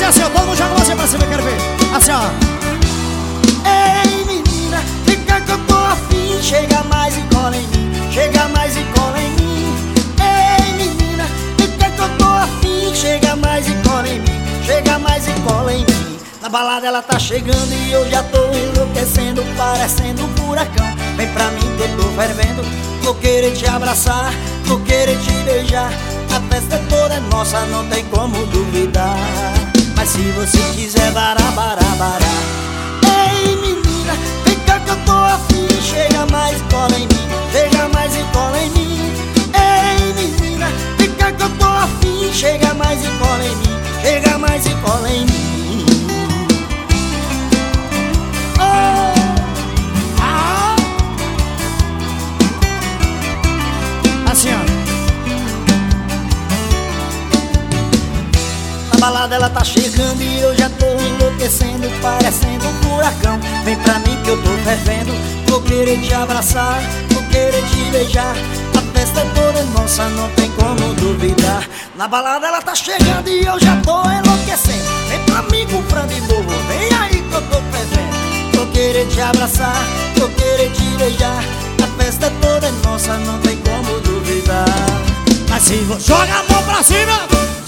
assim, ó, todo mundo joga você pra cima, eu quero ver. Assim, ó. Ei, menina, fica que eu tô afim. Chega mais e cola em mim, chega mais e cola em mim. Ei, menina, fica que eu tô afim. Chega mais e cola em mim, chega mais e cola em mim. Na balada ela tá chegando e eu já tô enlouquecendo, parecendo um furacão. Vem pra mim que eu tô fervendo, vou querer te abraçar, vou querer te beijar. A festa toda é nossa, não tem como duvidar. Mas se você quiser bará, bará, bará. Ei, menina, fica que eu tô afim. Chega mais e cola em mim, chega mais e cola em mim. Ei, menina, fica que eu tô afim. Chega mais e cola em mim, chega mais e cola em mim. Assim, ó. Na balada ela tá chegando e eu já tô enlouquecendo, parecendo um furacão. Vem pra mim que eu tô fervendo, vou querer te abraçar, vou querer te beijar. A festa toda é nossa, não tem como duvidar. Na balada ela tá chegando e eu já tô enlouquecendo. Vem pra mim com frango e morro, vem aí que eu tô fervendo. Vou querer te abraçar, vou querer te beijar. A festa toda é nossa, não tem como duvidar. Mas se você joga a mão pra cima.